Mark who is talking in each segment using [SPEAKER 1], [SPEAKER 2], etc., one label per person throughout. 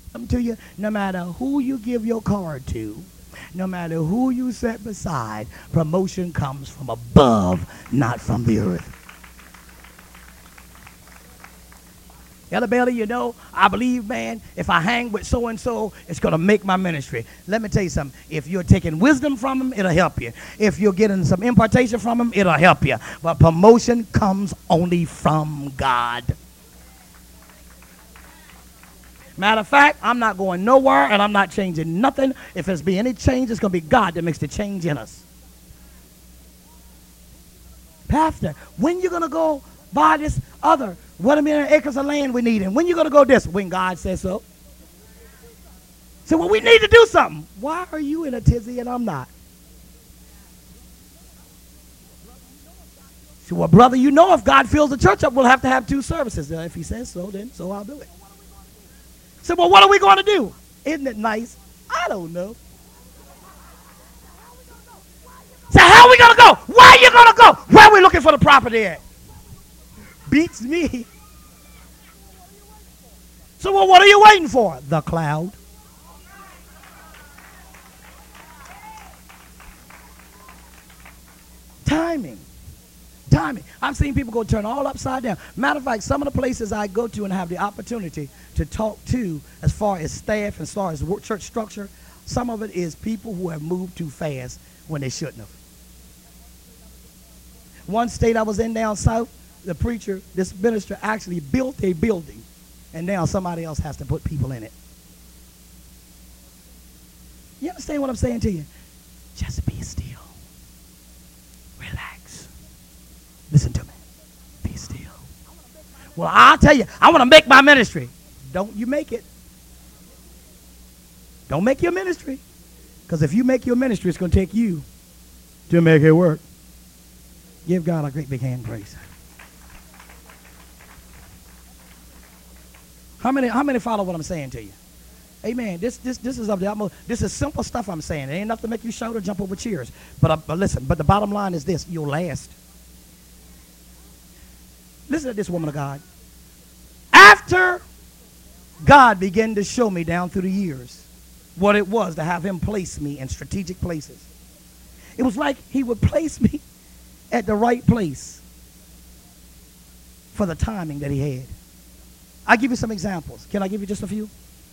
[SPEAKER 1] I'm to you, no matter who you give your card to, no matter who you set beside, promotion comes from above, not from the earth. Elder Bailey, you know, I believe, man, if I hang with so-and-so, it's going to make my ministry. Let me tell you something. If you're taking wisdom from him, it'll help you. If you're getting some impartation from him, it'll help you. But promotion comes only from God. Matter of fact, I'm not going nowhere, and I'm not changing nothing. If there's be any change, it's going to be God that makes the change in us. Pastor, when you going to go buy this other 1 million acres of land we need? And when you going to go this? When God says so. So, well, we need to do something. Why are you in a tizzy and I'm not? So, well, brother, you know if God fills the church up, we'll have to have 2 services. If he says so, then so I'll do it. So, well, what are we going to do? Isn't it nice? I don't know. So how are we going to go? Where are you going to go? Where are we looking for the property at? Beats me. So, well, what are you waiting for? The cloud. Timing. Timing. I've seen people go turn all upside down. Matter of fact, some of the places I go to and have the opportunity to talk to as far as staff and as far as church structure, some of it is people who have moved too fast when they shouldn't have. One state I was in down south, the preacher, this minister actually built a building, and now somebody else has to put people in it. You understand what I'm saying to you? Just be still. Relax. Listen to me. Be still. Well, I'll tell you, I want to make my ministry. Don't you make it. Don't make your ministry. Because if you make your ministry, it's going to take you to make it work. Give God a great big hand praise. How many follow what I'm saying to you? Amen. This is of the utmost. This is simple stuff I'm saying. It ain't enough to make you shout or jump over cheers. But listen, but the bottom line is this: you'll last. Listen to this, woman of God. After God began to show me down through the years what it was to have him place me in strategic places, it was like he would place me at the right place for the timing that he had. I'll give you some examples. Can I give you just a few?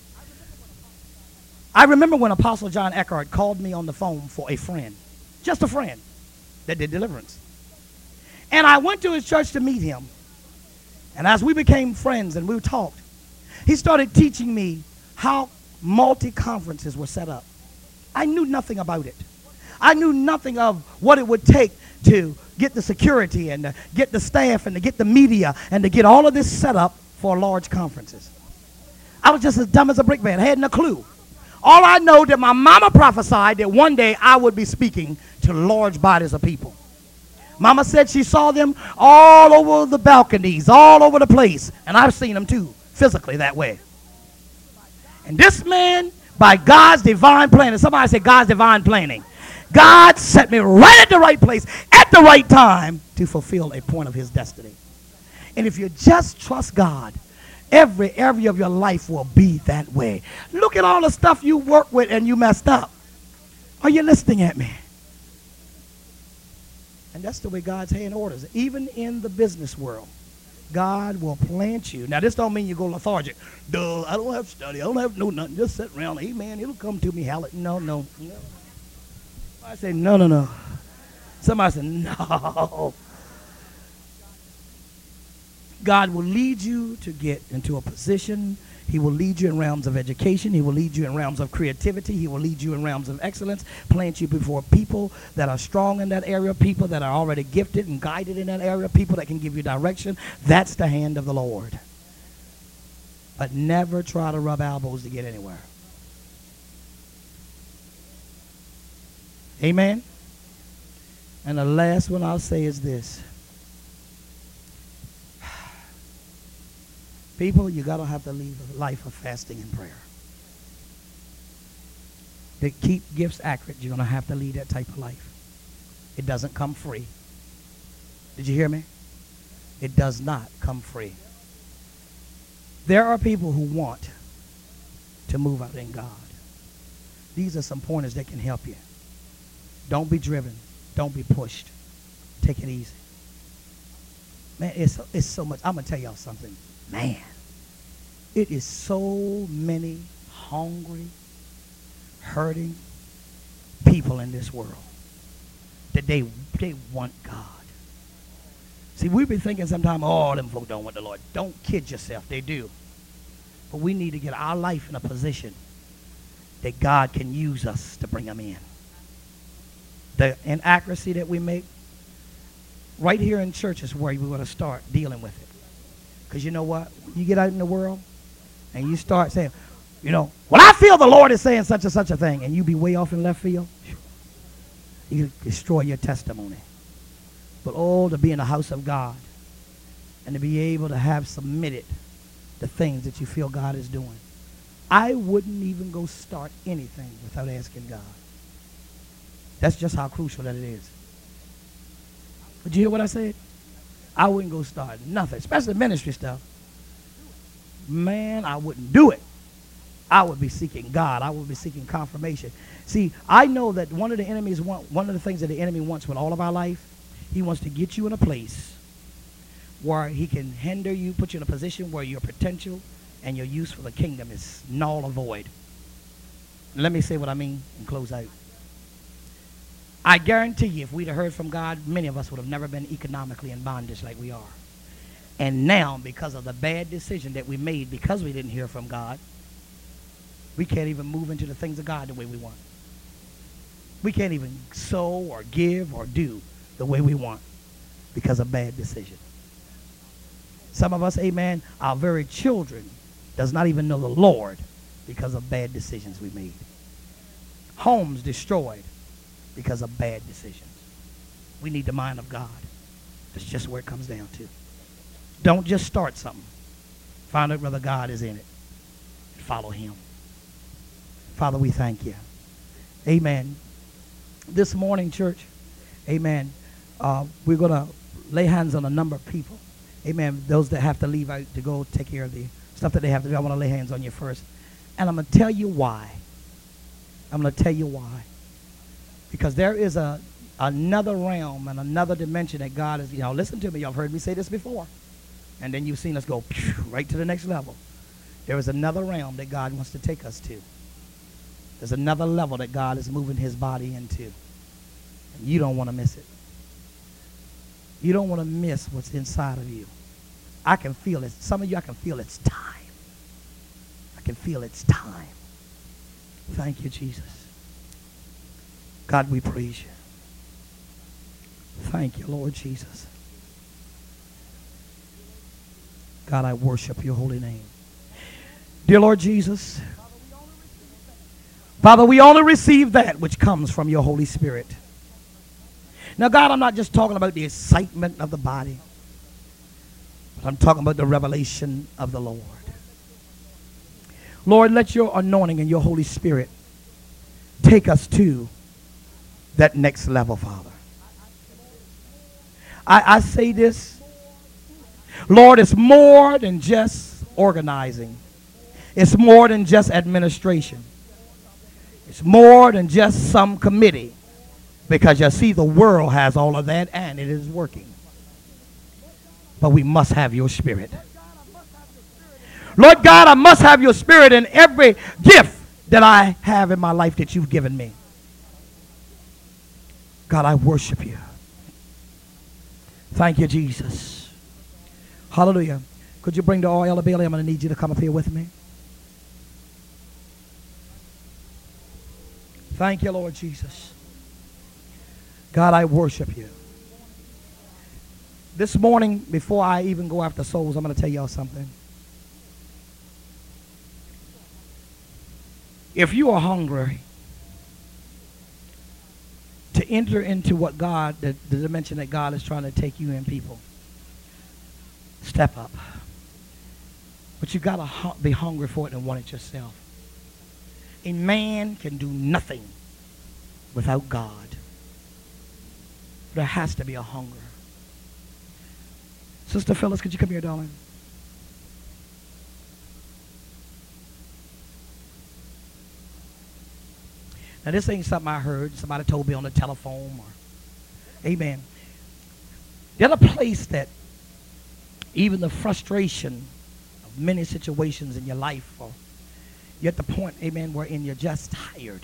[SPEAKER 1] I remember when Apostle John Eckhart called me on the phone for a friend, just a friend that did deliverance. And I went to his church to meet him. And as we became friends and we talked, he started teaching me how multi-conferences were set up. I knew nothing about it. I knew nothing of what it would take to get the security and to get the staff and to get the media and to get all of this set up for large conferences. I was just as dumb as a brick man. I hadn't a clue. All I know that my mama prophesied that one day I would be speaking to large bodies of people. Mama said she saw them all over the balconies, all over the place. And I've seen them too, physically that way. And this man, by God's divine planning, somebody said God's divine planning, God set me right at the right place, at the right time to fulfill a point of his destiny. And if you just trust God, every area of your life will be that way. Look at all the stuff you work with and you messed up. Are you listening at me? And that's the way God's hand orders. Even in the business world, God will plant you. Now, this don't mean you go lethargic. Duh, I don't have to study. I don't have to know nothing. Just sit around. Amen. It'll come to me. No. I say, no. Somebody said, no. God will lead you to get into a position. He will lead you in realms of education. He will lead you in realms of creativity. He will lead you in realms of excellence. Plant you before people that are strong in that area, people that are already gifted and guided in that area, people that can give you direction. That's the hand of the Lord. But never try to rub elbows to get anywhere. Amen? And the last one I'll say is this. People, you got to have to live a life of fasting and prayer. To keep gifts accurate, you're going to have to lead that type of life. It doesn't come free. Did you hear me? It does not come free. There are people who want to move out in God. These are some pointers that can help you. Don't be driven. Don't be pushed. Take it easy. Man, it's so much. I'm going to tell y'all something. Man, it is so many hungry, hurting people in this world that they want God. See, we've been thinking sometimes, oh, them folk don't want the Lord. Don't kid yourself. They do. But we need to get our life in a position that God can use us to bring them in. The inaccuracy that we make, right here in church is where we're going to start dealing with it. Because you know what? You get out in the world and you start saying, well, I feel the Lord is saying such and such a thing, and you be way off in left field, you destroy your testimony. But to be in the house of God and to be able to have submitted the things that you feel God is doing. I wouldn't even go start anything without asking God. That's just how crucial that it is. Did you hear what I said? I wouldn't go start nothing, especially ministry stuff. Man, I wouldn't do it. I would be seeking God. I would be seeking confirmation. See, I know that one of the things that the enemy wants with all of our life, he wants to get you in a place where he can hinder you, put you in a position where your potential and your use for the kingdom is null or void. Let me say what I mean and close out. I guarantee you, if we'd have heard from God, many of us would have never been economically in bondage like we are. And now, because of the bad decision that we made because we didn't hear from God, we can't even move into the things of God the way we want. We can't even sow or give or do the way we want because of bad decision. Some of us, amen, our very children does not even know the Lord because of bad decisions we made. Homes destroyed because of bad decisions. We need the mind of God. That's just where it comes down to. Don't just start something. Find out whether God is in it. Follow him. Father, we thank you. Amen. This morning, church, amen, we're going to lay hands on a number of people. Amen. Those that have to leave out to go take care of the stuff that they have to do. I want to lay hands on you first. And I'm going to tell you why. I'm going to tell you why. Because there is another realm and another dimension that God is, listen to me. Y'all heard me say this before. And then you've seen us go right to the next level. There is another realm that God wants to take us to. There's another level that God is moving his body into. And you don't want to miss it. You don't want to miss what's inside of you. I can feel it. Some of you, I can feel it's time. I can feel it's time. Thank you, Jesus. God, we praise you. Thank you, Lord Jesus. God, I worship your holy name. Dear Lord Jesus, Father, we only receive that which comes from your Holy Spirit. Now, God, I'm not just talking about the excitement of the body, but I'm talking about the revelation of the Lord. Lord, let your anointing and your Holy Spirit take us to that next level, Father. I say this, Lord, it's more than just organizing. It's more than just administration. It's more than just some committee. Because you see, the world has all of that and it is working. But we must have your spirit. Lord God, I must have your spirit in every gift that I have in my life that you've given me. God, I worship you. Thank you, Jesus. Hallelujah. Could you bring the oil, Bailey? I'm going to need you to come up here with me. Thank you, Lord Jesus. God, I worship you. This morning, before I even go after souls, I'm going to tell y'all something. If you are hungry to enter into what God, the dimension that God is trying to take you in, people, step up. But you got to be hungry for it and want it yourself. A man can do nothing without God. There has to be a hunger. Sister Phyllis, could you come here, darling? Now, this ain't something I heard. Somebody told me on the telephone. Amen. The other place that even the frustration of many situations in your life, or you're at the point, amen, wherein you're just tired.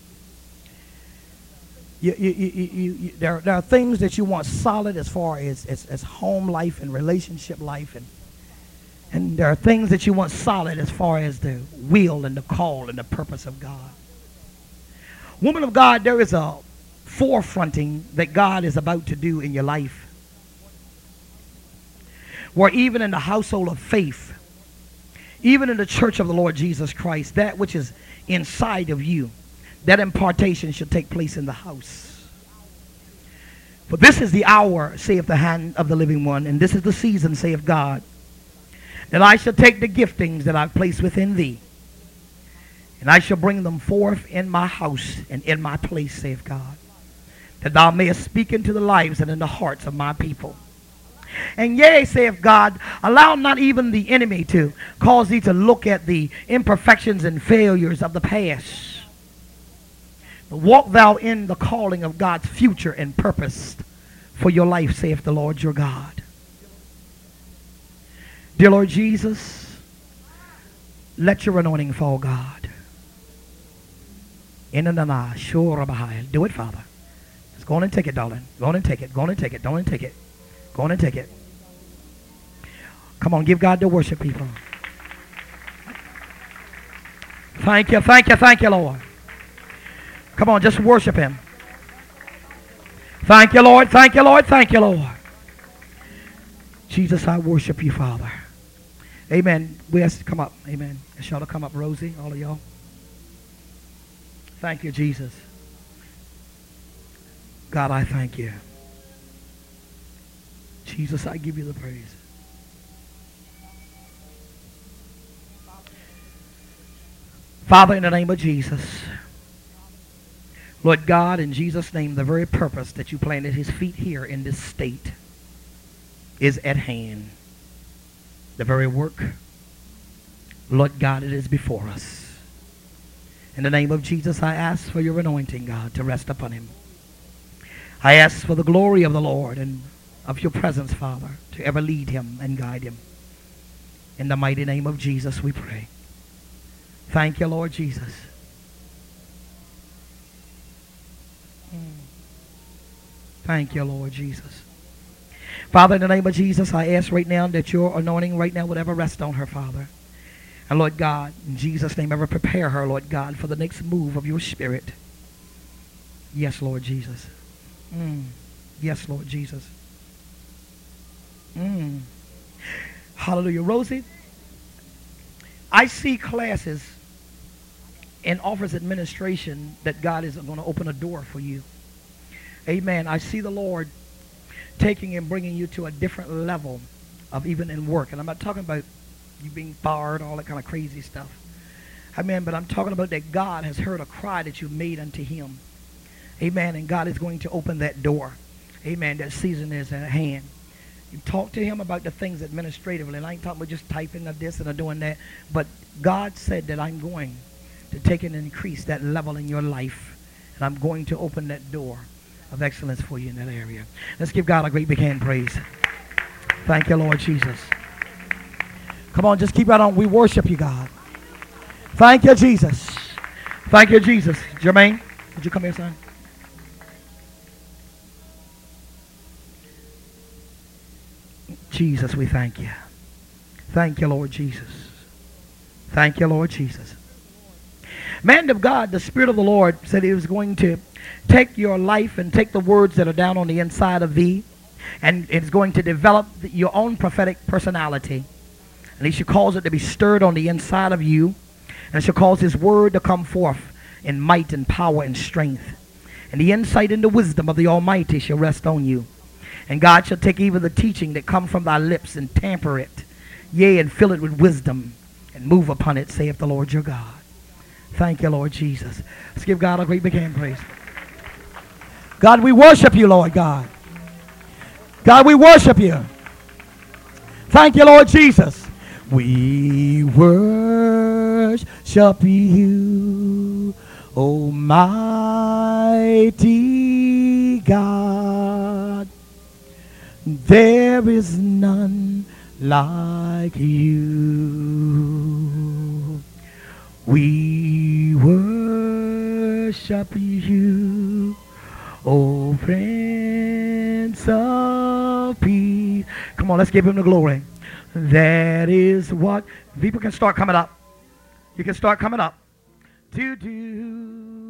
[SPEAKER 1] There are things that you want solid as far as home life and relationship life, and there are things that you want solid as far as the will and the call and the purpose of God. Woman of God, there is a forefronting that God is about to do in your life, where even in the household of faith, even in the church of the Lord Jesus Christ, that which is inside of you, that impartation should take place in the house. For this is the hour, saith the hand of the living one, and this is the season, saith God, that I shall take the giftings that I've placed within thee, and I shall bring them forth in my house and in my place, saith God, that thou mayest speak into the lives and in the hearts of my people. And yea, saith God, allow not even the enemy to cause thee to look at the imperfections and failures of the past. But walk thou in the calling of God's future and purpose for your life, saith the Lord your God. Dear Lord Jesus, let your anointing fall, God. In the name, sure, do it, Father. Just go on and take it, darling. Go on and take it. Go on and take it. Go on and take it. Go on and take it. Come on, give God the worship, people. Thank you, thank you, thank you, Lord. Come on, just worship him. Thank you, Lord, thank you, Lord, thank you, Lord. Jesus, I worship you, Father. Amen. We ask you to come up. Amen. Ask y'all to come up, Rosie, all of y'all. Thank you, Jesus. God, I thank you. Jesus, I give you the praise. Father, in the name of Jesus, Lord God, in Jesus' name, the very purpose that you planted his feet here in this state is at hand. The very work, Lord God, it is before us. In the name of Jesus, I ask for your anointing, God, to rest upon him. I ask for the glory of the Lord and of your presence, Father, to ever lead him and guide him. In the mighty name of Jesus, we pray. Thank you, Lord Jesus. Thank you, Lord Jesus. Father, in the name of Jesus, I ask right now that your anointing right now would ever rest on her, Father. And Lord God, in Jesus' name, ever prepare her, Lord God, for the next move of your Spirit. Yes, Lord Jesus. Yes, Lord Jesus. Hallelujah. Rosie, I see classes in office administration that God is going to open a door for you. Amen. I see the Lord taking and bringing you to a different level of even in work. And I'm not talking about you being fired, all that kind of crazy stuff. Amen. But I'm talking about that God has heard a cry that you made unto him. Amen. And God is going to open that door. Amen. That season is at hand. You talk to him about the things administratively. And I ain't talking about just typing of this and doing that. But God said that I'm going to take and increase that level in your life. And I'm going to open that door of excellence for you in that area. Let's give God a great big hand praise. Thank you, Lord Jesus. Come on, just keep right on. We worship you, God. Thank you, Jesus. Thank you, Jesus. Jermaine, would you come here, son? Jesus, we thank you. Thank you, Lord Jesus. Thank you, Lord Jesus. Man of God, the Spirit of the Lord said he was going to take your life and take the words that are down on the inside of thee, and it's going to develop your own prophetic personality. And he should cause it to be stirred on the inside of you, and shall cause his word to come forth in might and power and strength. And the insight and the wisdom of the Almighty shall rest on you. And God shall take even the teaching that come from thy lips and tamper it, yea, and fill it with wisdom, and move upon it, saith the Lord your God. Thank you, Lord Jesus. Let's give God a great big hand praise. God, we worship you, Lord God. God, we worship you. Thank you, Lord Jesus. We worship you, Almighty God, there is none like you. We worship you, O Prince of Peace. Come on, let's give him the glory. That is what people can start coming up. You can start coming up. To do